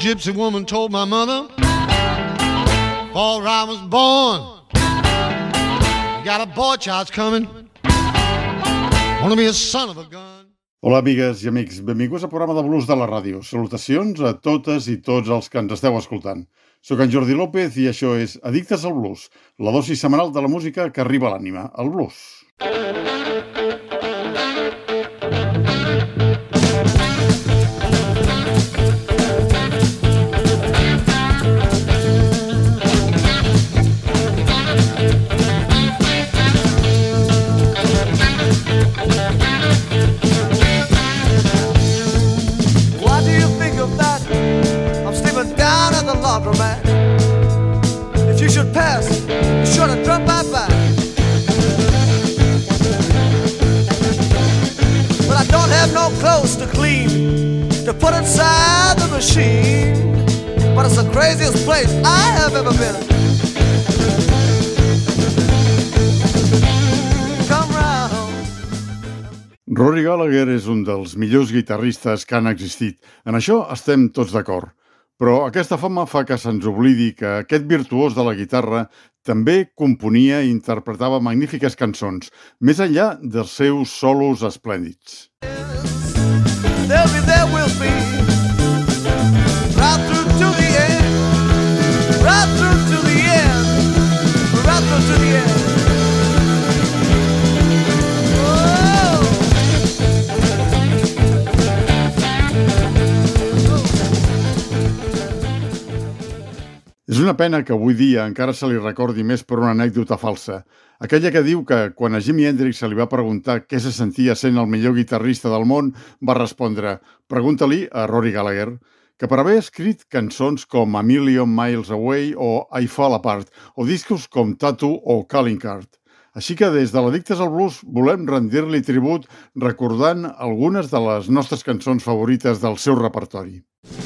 gypsy woman told my mother before I was born, got a boy child's coming, wanna be a son of a gun. Hola, amigues i amics. Benvinguts al programa de blues de la ràdio. Salutacions a totes i tots els que ens esteu escoltant. Soc en Jordi López i això és Addictes al Blues, la dosi setmanal de la música que arriba a l'ànima, el blues. If you should pass, be sure to drop by. But I don't have no clothes to clean, to put inside the machine. But it's the craziest place I have ever been. Come round. Rory Gallagher és un dels millors guitarristes que han existit. En això estem tots d'acord. Però aquesta fama fa que se'ns oblidi que aquest virtuós de la guitarra també componia i interpretava magnífiques cançons, més enllà dels seus solos esplèndids. És una pena que avui dia encara se li recordi més per una anècdota falsa. Aquella que diu que quan a Jimi Hendrix se li va preguntar què se sentia sent el millor guitarrista del món, va respondre «Pregunta-li a Rory Gallagher», que per haver escrit cançons com A Million Miles Away o I Fall Apart, o discos com Tattoo o Calling Card. Així que des de l'Addictes al Blues volem rendir-li tribut recordant algunes de les nostres cançons favorites del seu repertori.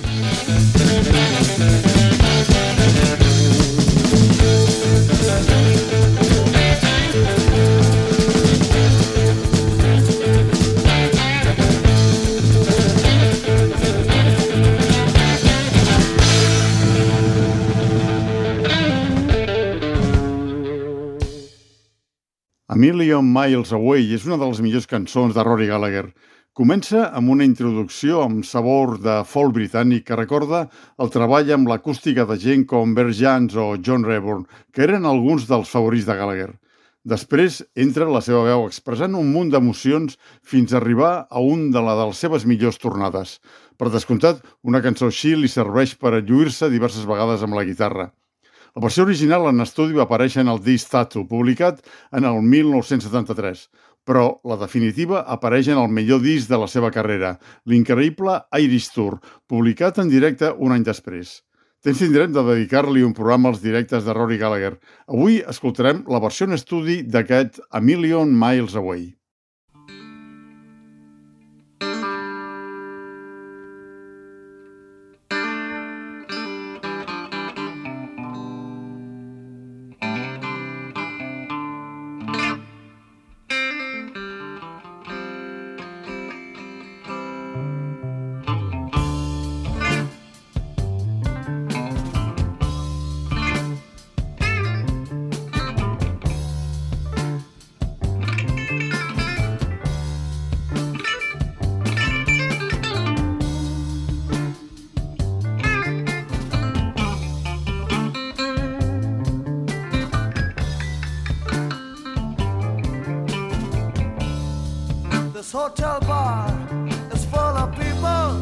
A Million Miles Away és una de les millors cançons de Rory Gallagher. Comença amb una introducció amb sabor de folk britànic que recorda el treball amb l'acústica de gent com Bert Jansch o John Rayburn, que eren alguns dels favorits de Gallagher. Després entra la seva veu expressant un munt d'emocions fins a arribar a un de les seves millors tornades. Per descomptat, una cançó així li serveix per lluir-se diverses vegades amb la guitarra. La versió original en estudi va aparèixer en el disc Tattoo, publicat en el 1973, però la definitiva apareix en el millor disc de la seva carrera, l'increïble Irish Tour, publicat en directe un any després. Temps tindrem de dedicar-li un programa als directes de Rory Gallagher. Avui escoltarem la versió en estudi d'aquest A Million Miles Away. Hotel bar is full of people.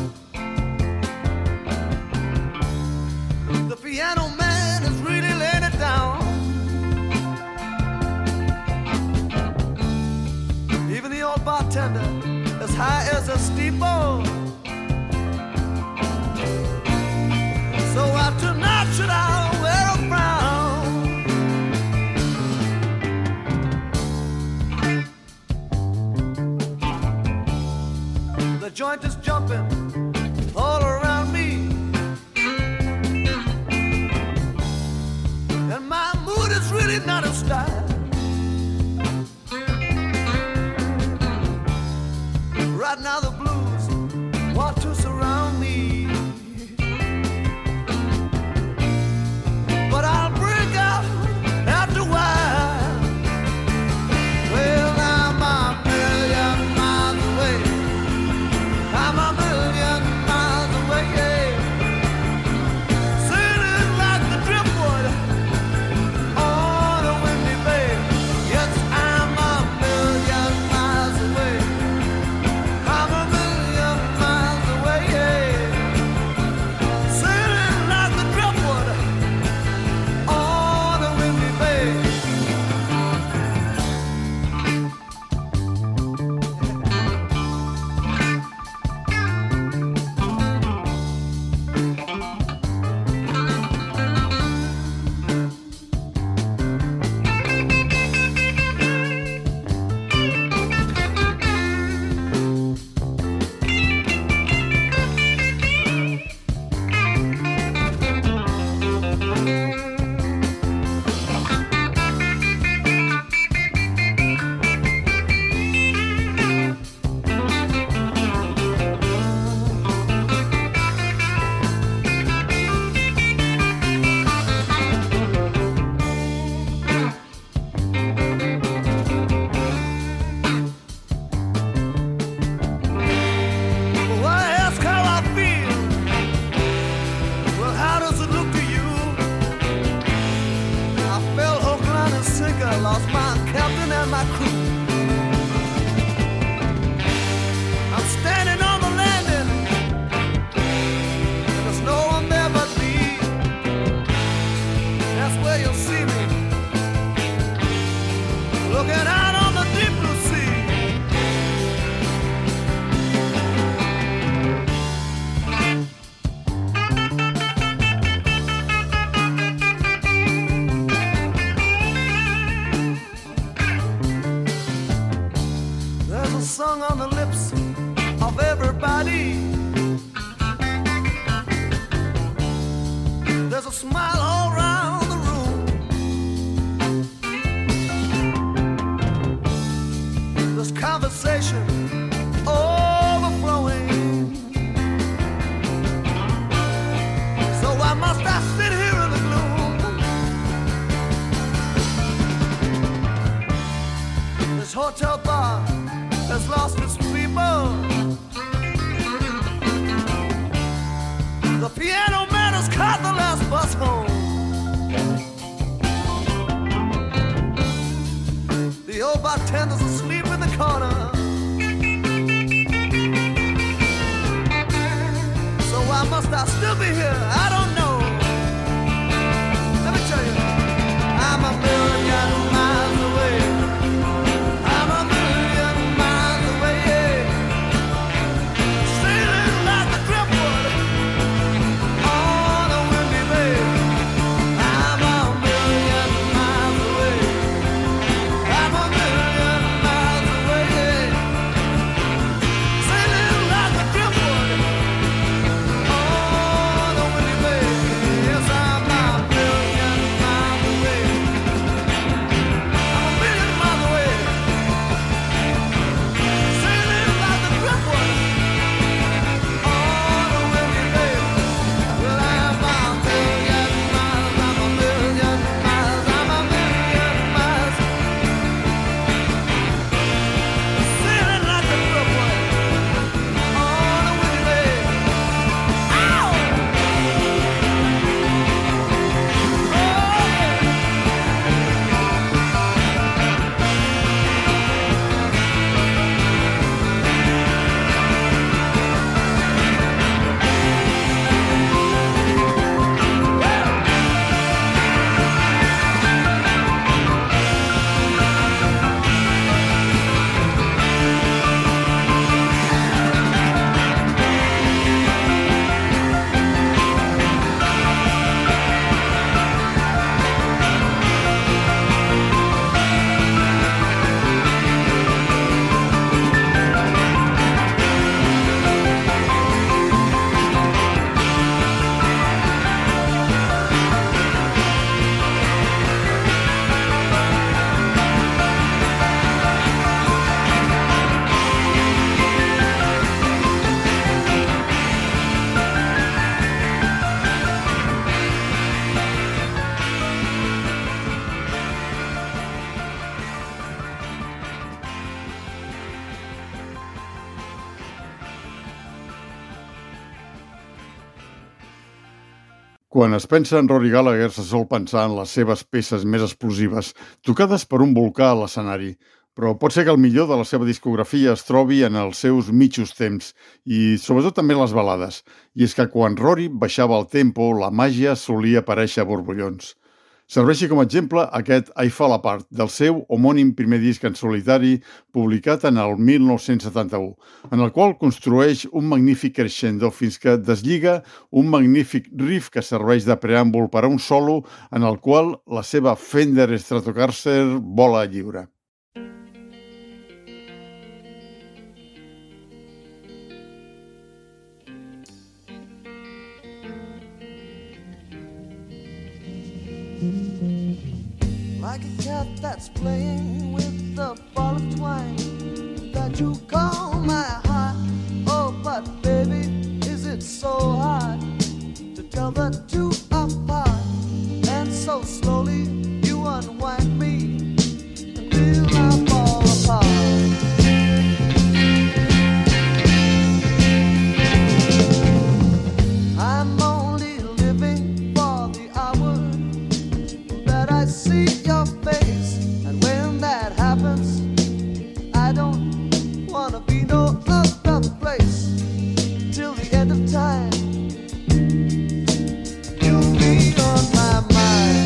The piano man is really laying it down. Even the old bartender as high as a steeple. So after night should I wear a frown? The joint is jumping all around me, and my mood is really not in style. Right now the blues want to surround me. my captain and my crew. I'm standing on the landing, and there's no one there but me. That's where you'll see me, looking out on the deep blue sea. There's a song on the lips of everybody. There's a smile all around the room. There's conversation overflowing. So why must I sit here in the gloom? This hotel bar has lost its people. The piano man has caught the last bus home. The old bartender's asleep in the corner. So why must I still be here? I don't know. Let me tell you, I'm a million miles away. I'm a million miles away, sailing like the driftwood on a windy bay. I'm a million miles away. I'm a million miles away, sailing like the driftwood on a windy bay. Yes, I'm a million miles away. I'm a million miles away, sailing like the driftwood on a windy bay. Well, I'm a million miles, I'm a million miles, I'm a million miles, sailing like the driftwood on a windy bay. Ow! Oh, yeah. Quan es pensa en Rory Gallagher se sol pensar en les seves peces més explosives, tocades per un volcà a l'escenari. Però pot ser que el millor de la seva discografia es trobi en els seus mitjos temps i sobretot també les balades. I és que quan Rory baixava el tempo, la màgia solia aparèixer a borbollons. Serveixi com a exemple aquest I Fall Apart, del seu homònim primer disc en solitari, publicat en el 1971, en el qual construeix un magnífic crescendo fins que deslliga un magnífic riff que serveix de preàmbul per a un solo en el qual la seva Fender Stratocaster vola lliure. Like a cat that's playing with the ball of twine that you call my heart. Oh, but baby, is it so hard to tell the two apart? And so slowly you unwind me until I fall apart. I'm only living for the hour that I see your face, and when happens, I don't wanna be no other place till the end of time. You'll be on my mind.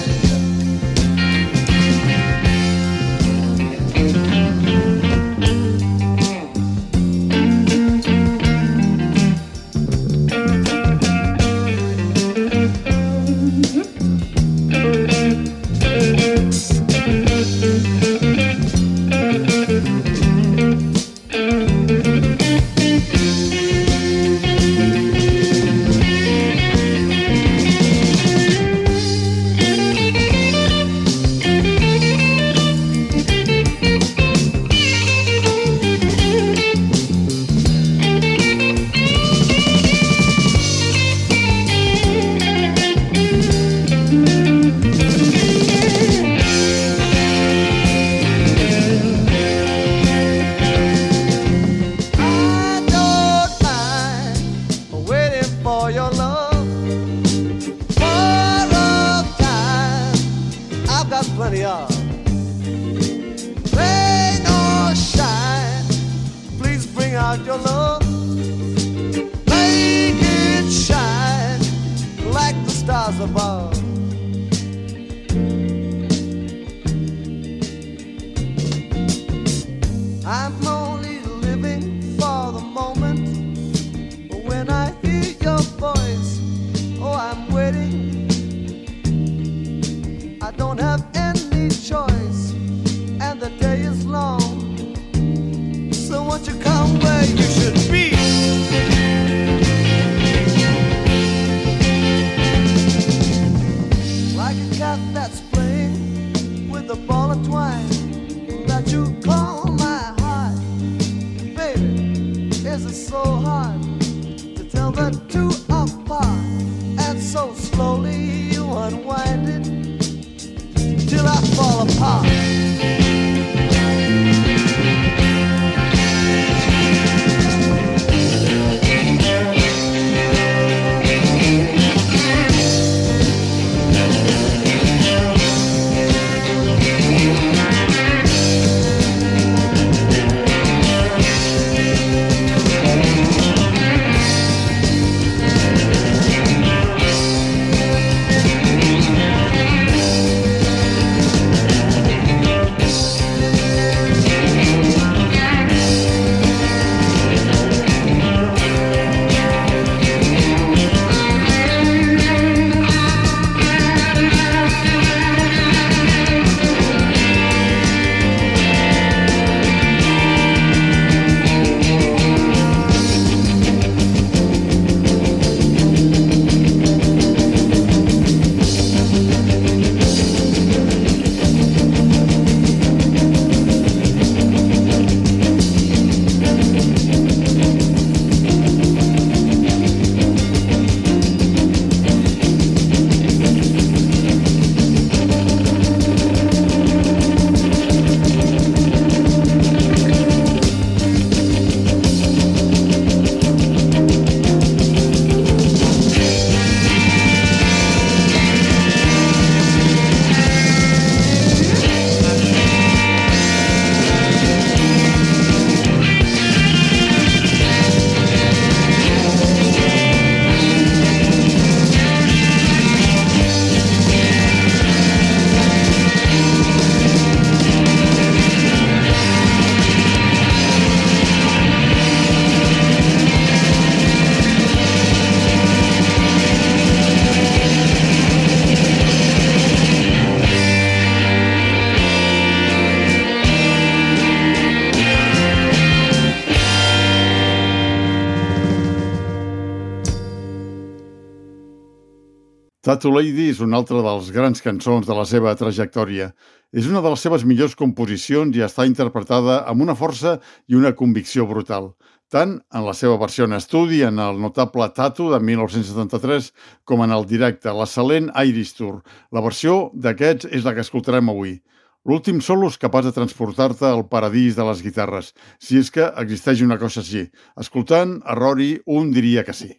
Tattoo Lady és una altra de les grans cançons de la seva trajectòria. És una de les seves millors composicions i està interpretada amb una força i una convicció brutal, tant en la seva versió en estudi, en el notable Tattoo de 1973, com en el directe, l'excel·lent Irish Tour. La versió d'aquests és la que escoltarem avui. L'últim solo és capaç de transportar-te al paradís de les guitarres, si és que existeix una cosa així. Escoltant a Rory, un diria que sí.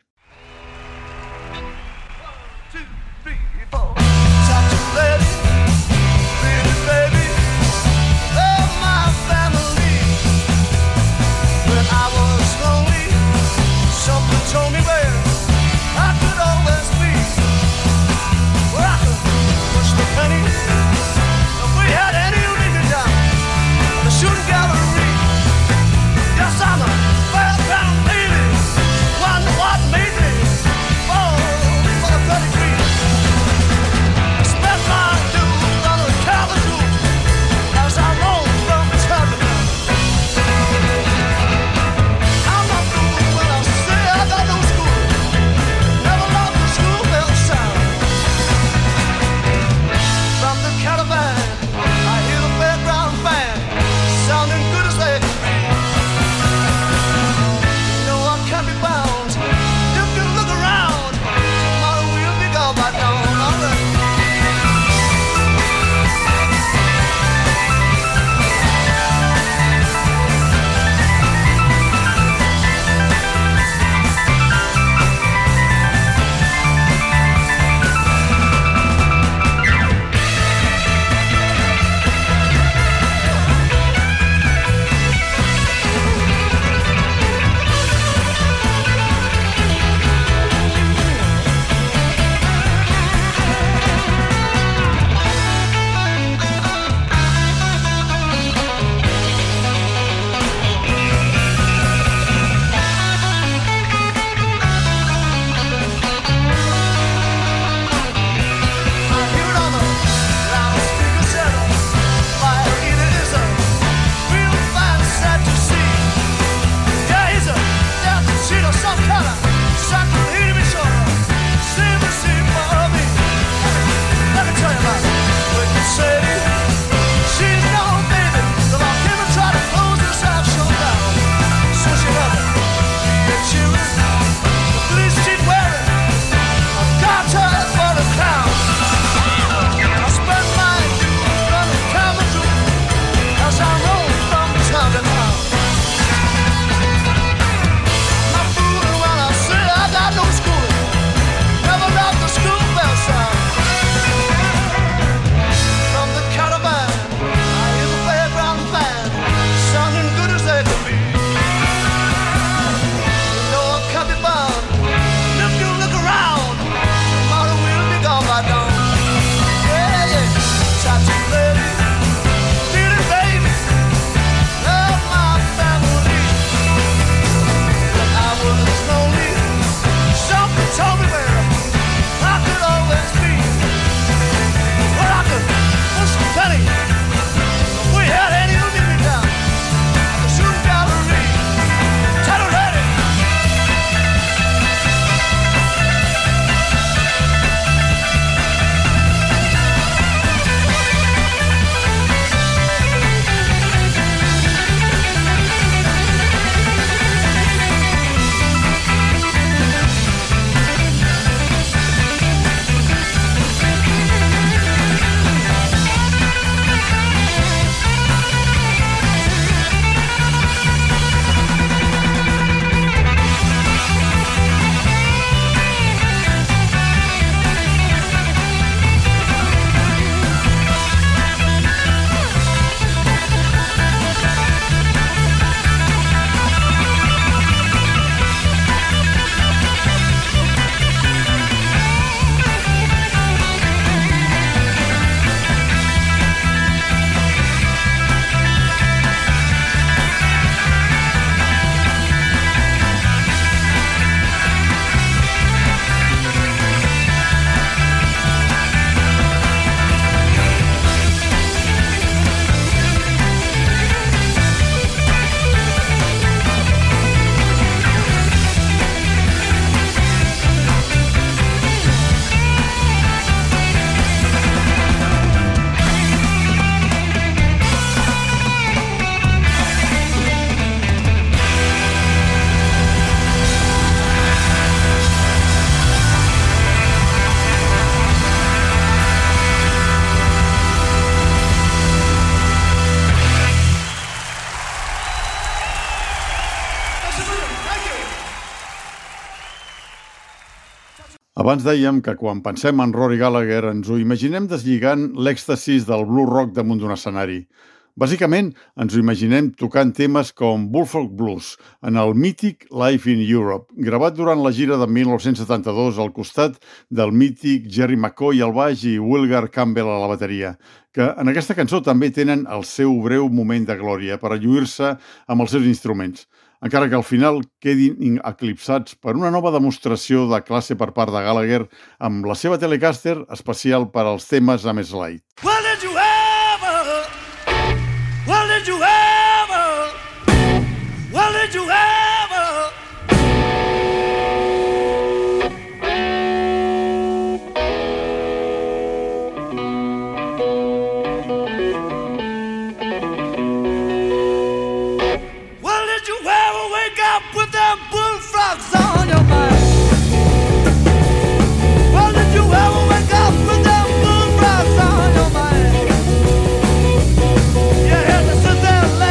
Baby, oh my Abans dèiem que quan pensem en Rory Gallagher ens ho imaginem deslligant l'èxtasis del blues rock damunt d'un escenari. Bàsicament, ens ho imaginem tocant temes com Bullfrog Blues en el mític Live in Europe, gravat durant la gira de 1972 al costat del mític Jerry McCoy al baix i Wilgar Campbell a la bateria, que en aquesta cançó també tenen el seu breu moment de glòria per alluir-se amb els seus instruments, encara que al final quedin eclipsats per una nova demostració de classe per part de Gallagher amb la seva Telecaster especial per als temes amb slide. Well, did you ever? Well, did you ever? Well, did you ever? Well, did you ever wake up with them bullfrogs on your mind? Well, did you ever wake up with them bullfrogs on your mind? You had to sit there and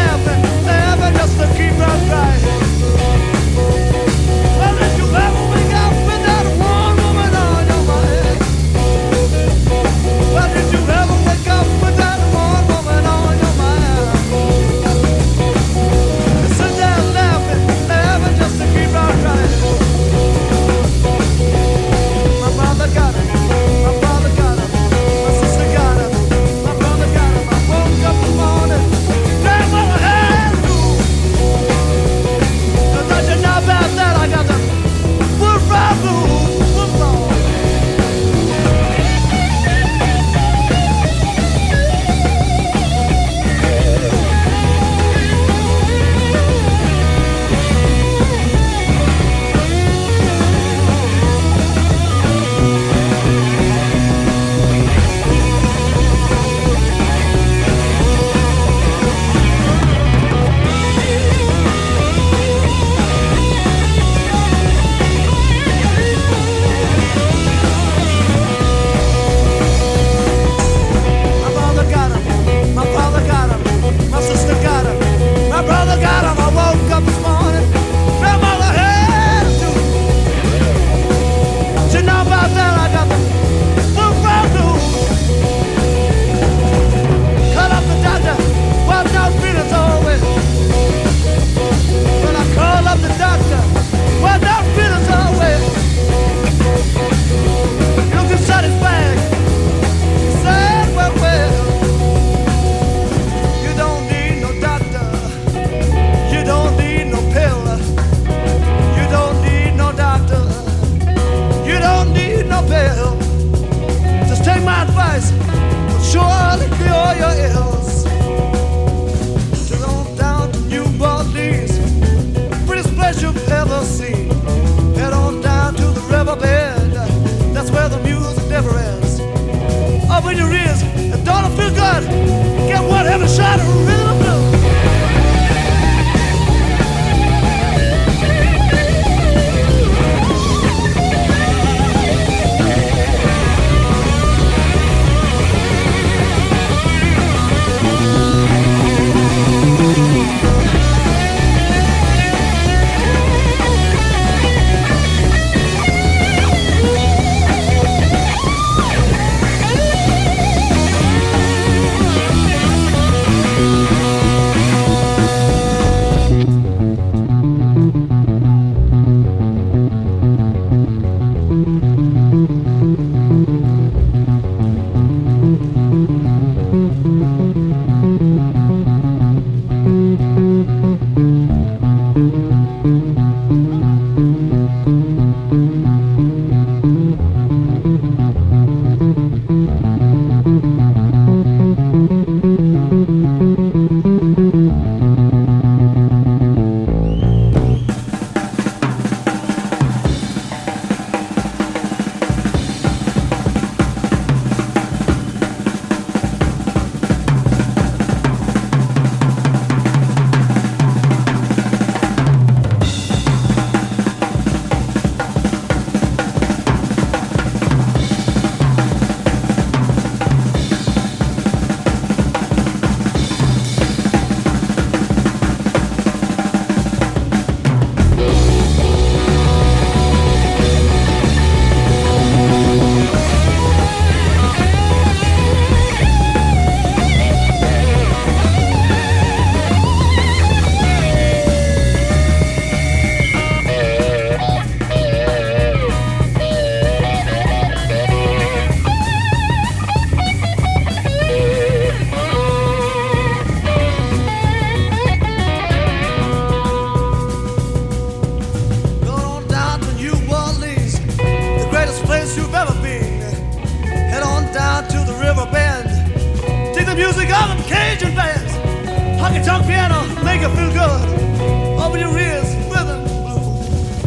junk piano make you feel good. Open your ears, rhythm and blues.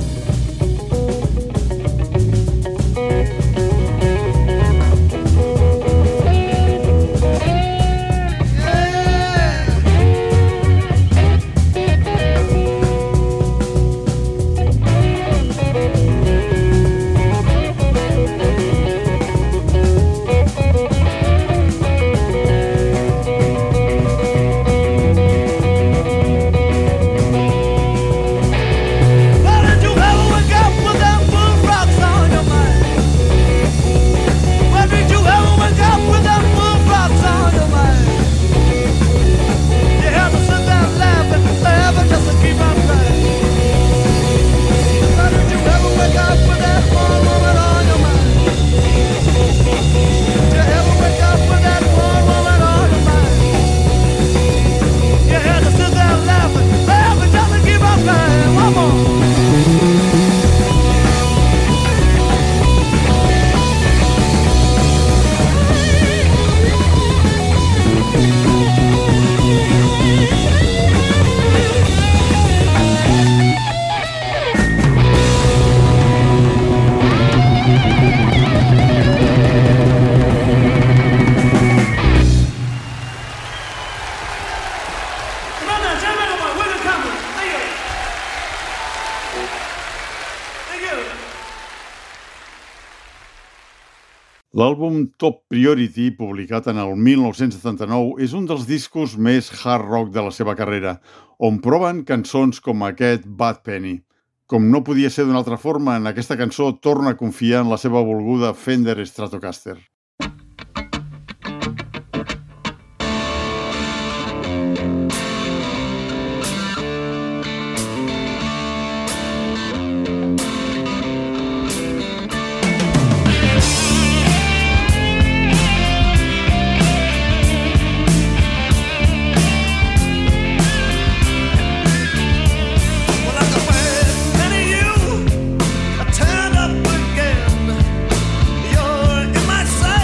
L'àlbum Top Priority, publicat en el 1979, és un dels discos més hard rock de la seva carrera, on proven cançons com aquest Bad Penny. Com no podia ser d'una altra forma, en aquesta cançó torna a confiar en la seva volguda Fender Stratocaster. Turn up again. You're in my sight.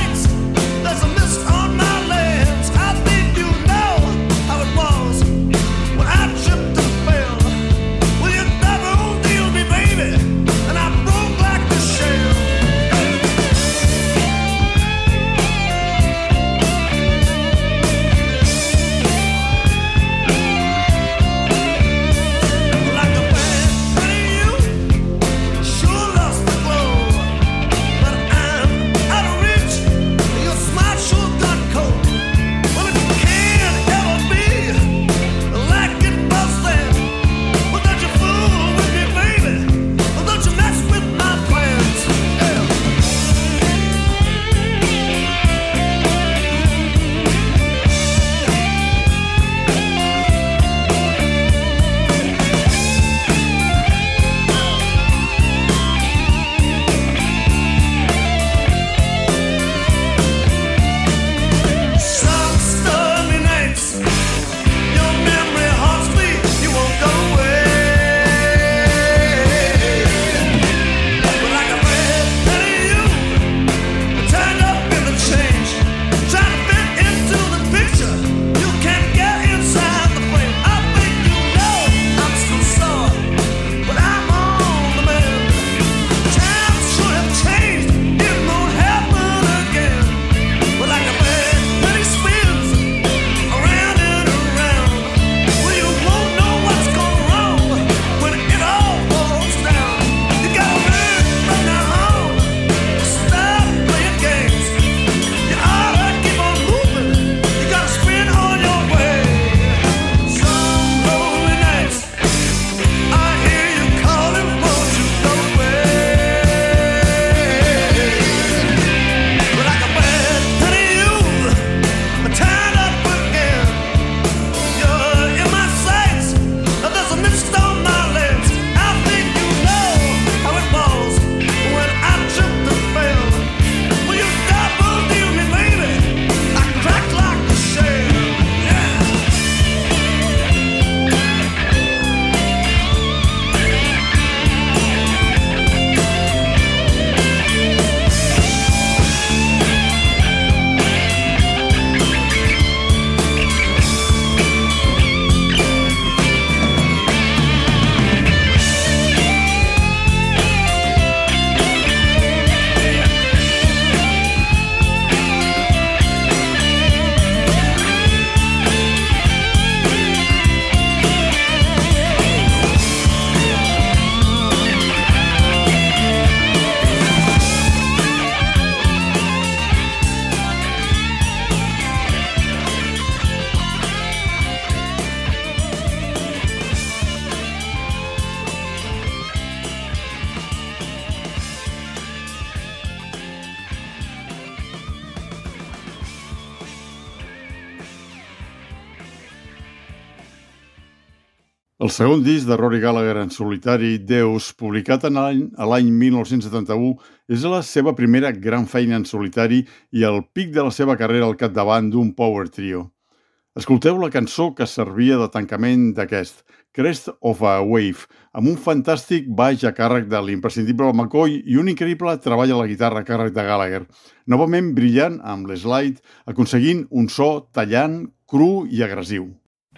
El segon disc de Rory Gallagher en solitari, Deus, publicat a l'any 1971, és la seva primera gran feina en solitari i el pic de la seva carrera al capdavant d'un power trio. Escolteu la cançó que servia de tancament d'aquest, Crest of a Wave, amb un fantàstic baix a càrrec de l'imprescindible McCoy i un increïble treball a la guitarra a càrrec de Gallagher, novament brillant amb l'slide, aconseguint un so tallant, cru i agressiu.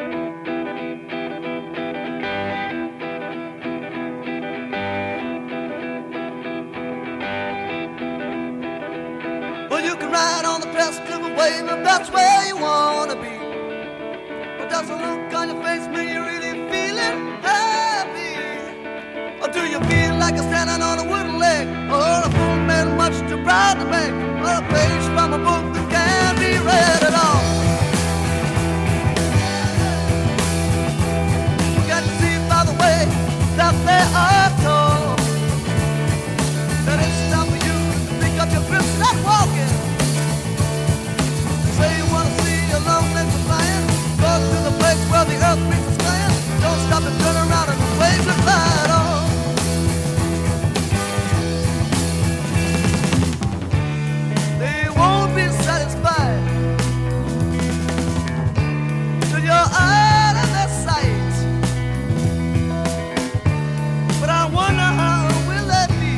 That's where you wanna be. But does the look on your face make you really feeling happy? Or do you feel like you're standing on a wooden leg? Or a fool man much too proud to beg? Or a page from a book that can't be read at all? You got to see by the way that they are told that it's time for you to pick up your grip, start walking. Say you wanna see your long legs are flying. Go to the place where the earth meets the sky. Don't stop and turn around and wave the flag on. They won't be satisfied till you're out of their sight. But I wonder how will that be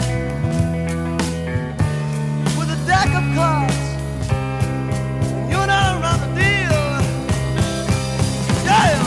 with a deck of cards. You're not around the deal. Yeah.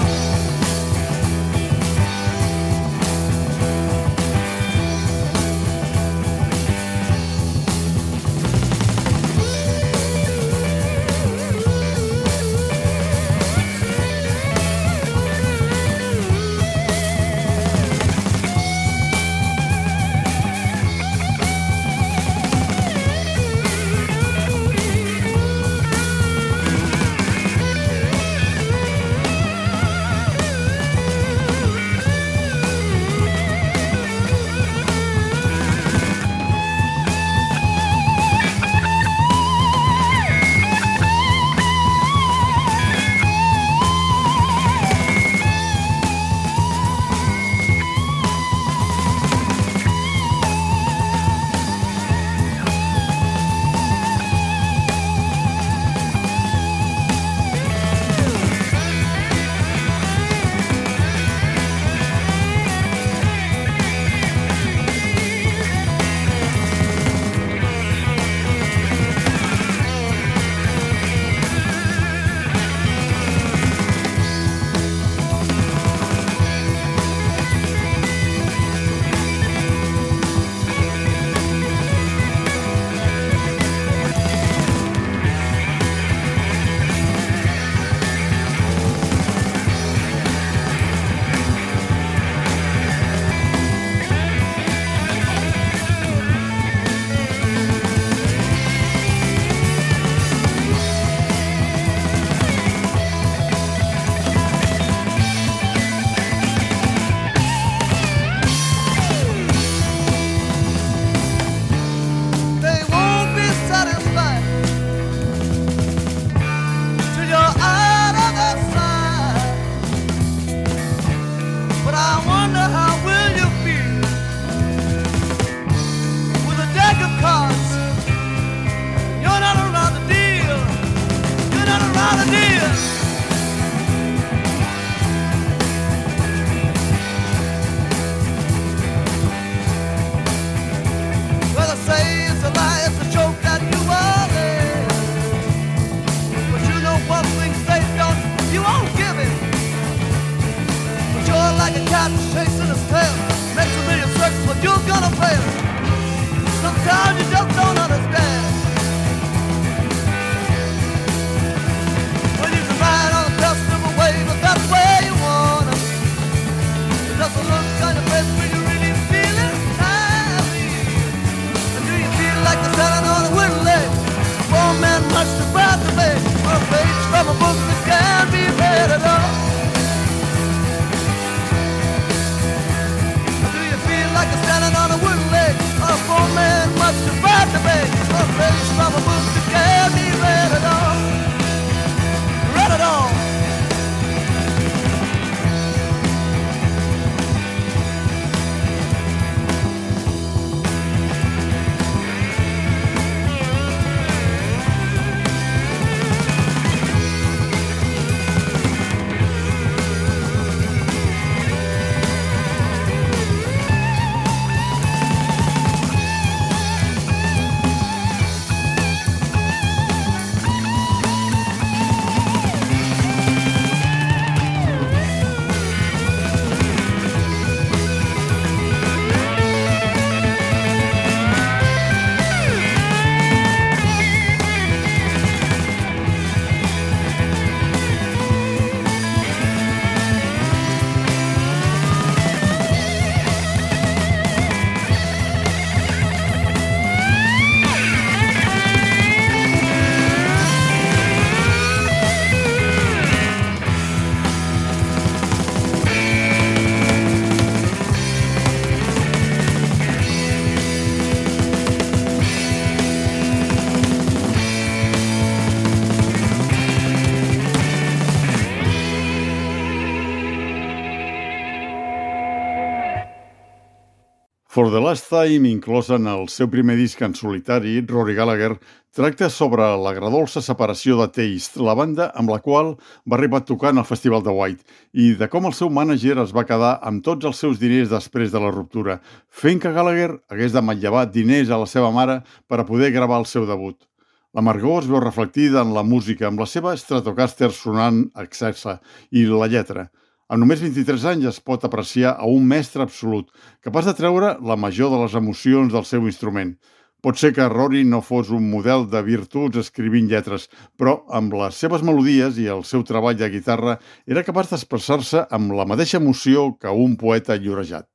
Chasing his tail, makes a million circles, but you're gonna fail. Sometimes you just don't understand. When you can ride on the best of a wave, but that's where you wanna be. It doesn't look on your face when you really feeling happy. And do you feel like you're standing on a wooden leg? Poor man much too proud to beg, or a page from a book that can't be read at all. Like a standing on a wooden leg, or a poor man much too far. For the Last Time, inclòs en el seu primer disc en solitari, Rory Gallagher tracta sobre l'agradolça separació de Taste, la banda amb la qual va arribar a tocar en el Festival de White, i de com el seu mànager es va quedar amb tots els seus diners després de la ruptura, fent que Gallagher hagués de manllevar diners a la seva mare per a poder gravar el seu debut. L'amargor es veu reflectida en la música, amb la seva Stratocaster sonant excessa, i la lletra. Amb només 23 anys es pot apreciar a un mestre absolut, capaç de treure la major de les emocions del seu instrument. Pot ser que Rory no fos un model de virtuts escrivint lletres, però amb les seves melodies i el seu treball de guitarra era capaç d'expressar-se amb la mateixa emoció que un poeta llorejat.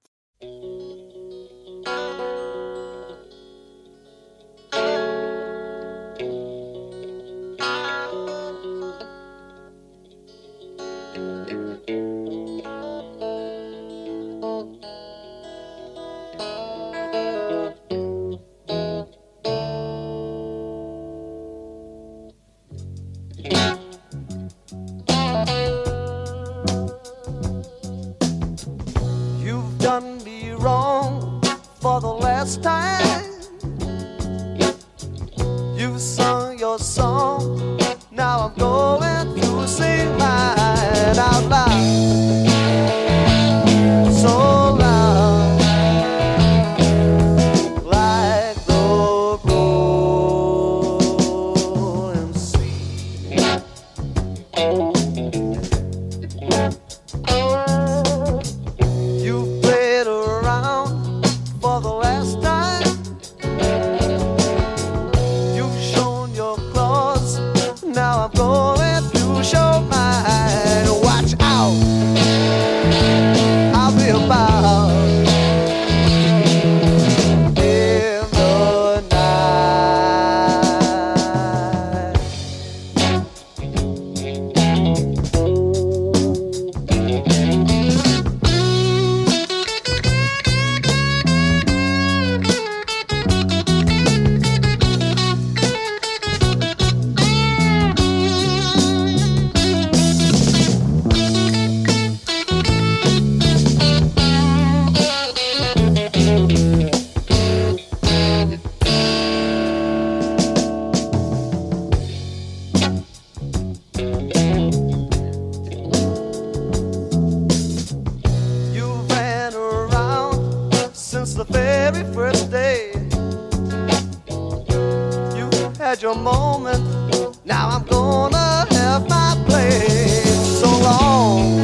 Your moment, now I'm gonna have my play. So long,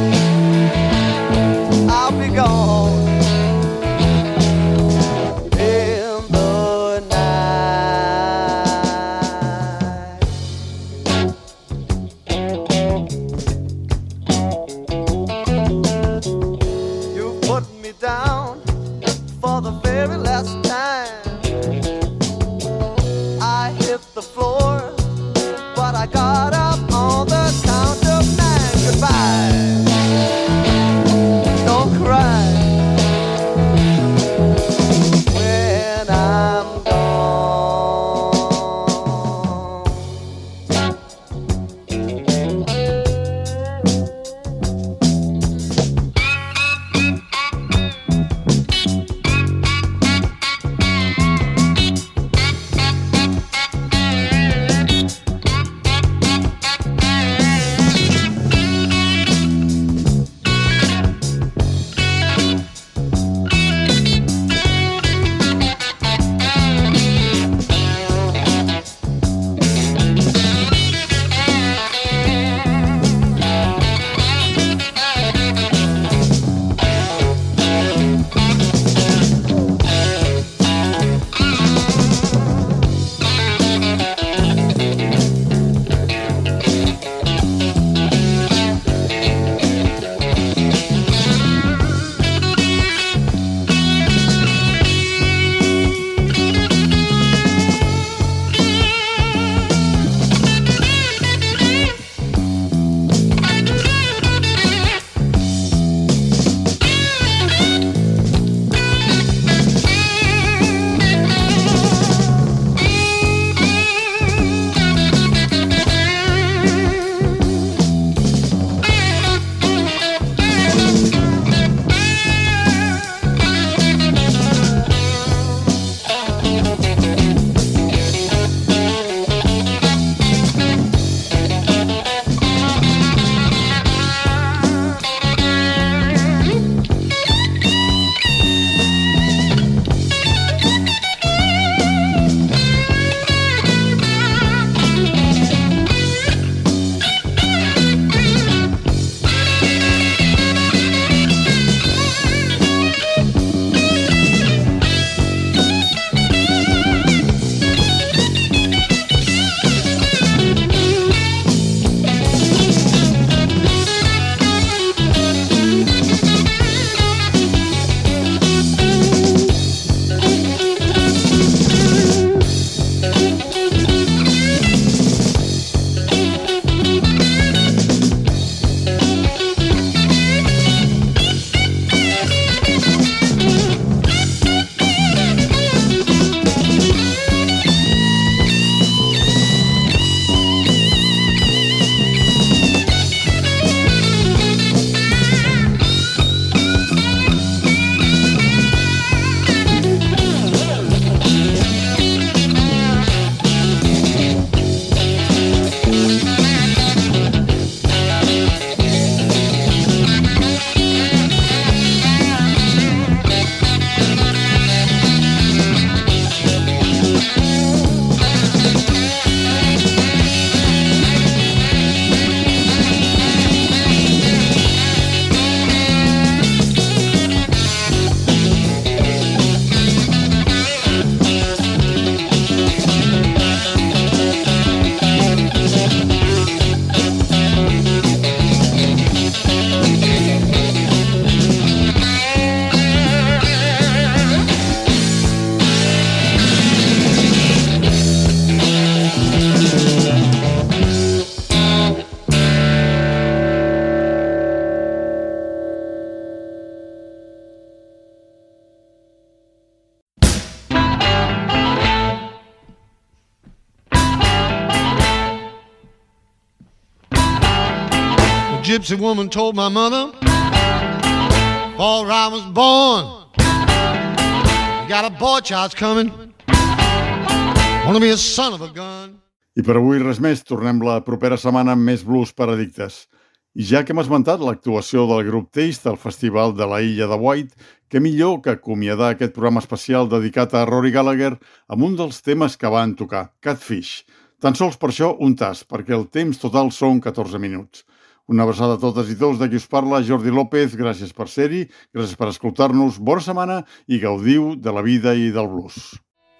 I'll be gone in the night. You put me down for the very last time. I hit the floor, but I got up gypsy woman told my mother before I was born, you got a boy child's coming, wanna be a son of a gun. I per avui res més, tornem la propera setmana amb més blues per addictes. I ja que hem esmentat l'actuació del grup Taste al Festival de la Illa de White, què millor que acomiadar aquest programa especial dedicat a Rory Gallagher amb un dels temes que van tocar, Catfish. Tan sols per això un tast, perquè el temps total són 14 minuts. Una abraçada a totes i tots, de qui us parla, Jordi López, gràcies per ser-hi, gràcies per escoltar-nos, bona setmana i gaudiu de la vida i del blues.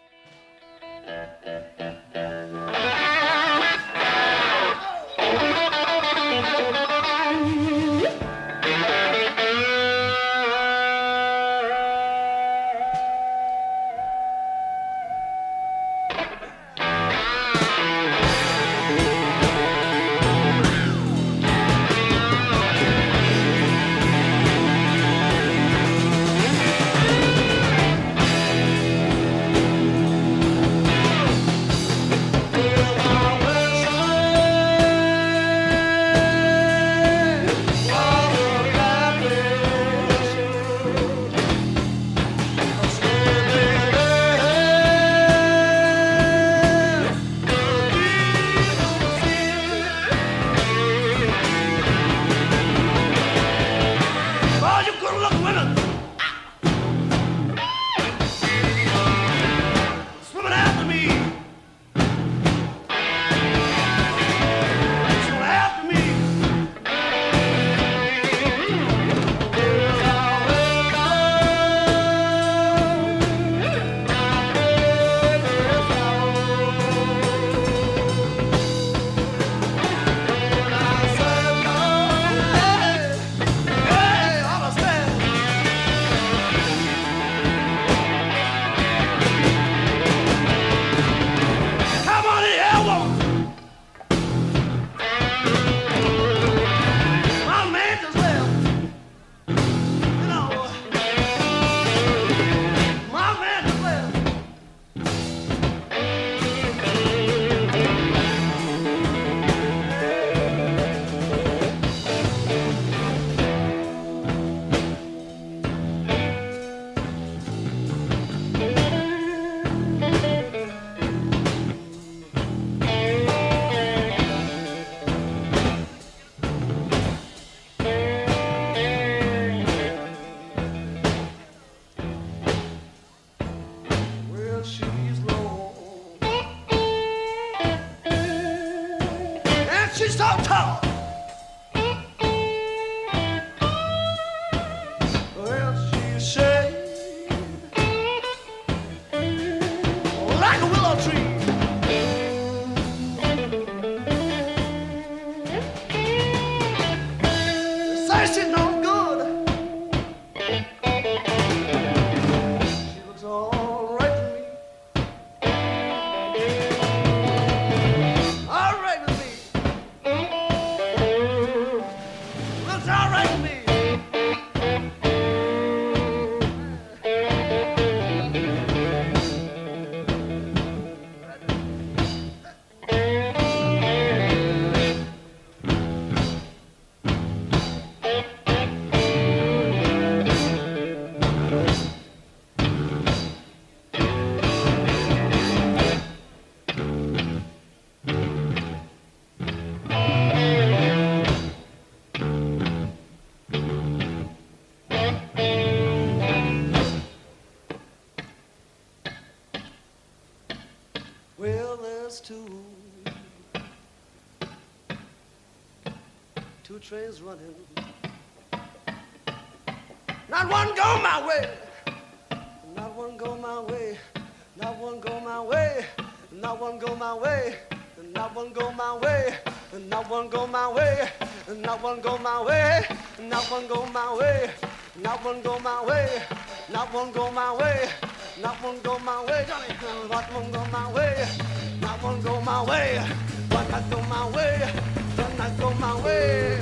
Two trains running, not one go my way, not one go my way, not one go my way, not one go my way, not one go my way, not one go my way, not one go my way, not one go my way, not one go my way, not one go my way, not one go my way, Johnny, not one go my way, not one go my way, one not go my way, one not go my way.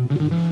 Thank you.